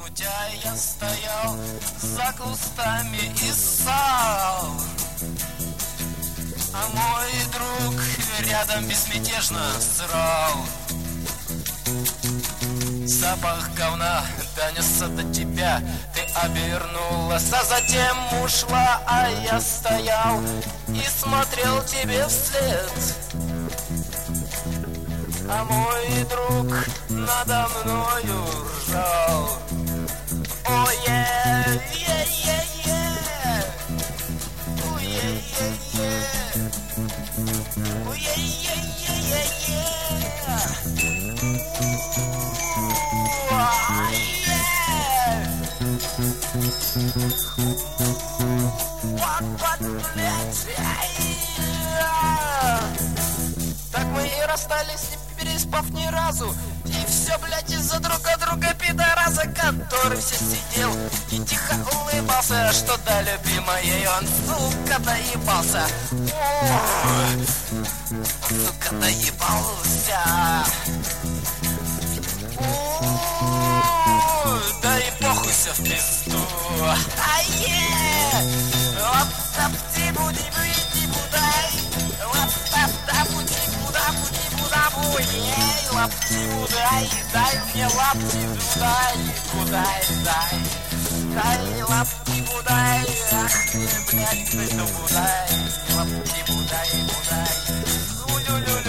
крутя я стоял за кустами и ссал. А мой друг рядом безмятежно срал. Запах говна донесся до тебя, ты обернулась, а затем ушла, а я стоял и смотрел тебе вслед. А мой друг надо мною ржал. О, так мы и расстались, не переспав ни разу. И все, блядь, из-за друг от друга пидораса, который все сидел и тихо улыбался, что до любимой он, сука, доебался. Ой, сука, доебался. Ой, да и похуй все в пизду. Лапти-будай, дай мне лапти-будай, будай, дай. Дай лапти-будай, ах ты, блядь, ты-то будай. Лапти-будай, будай.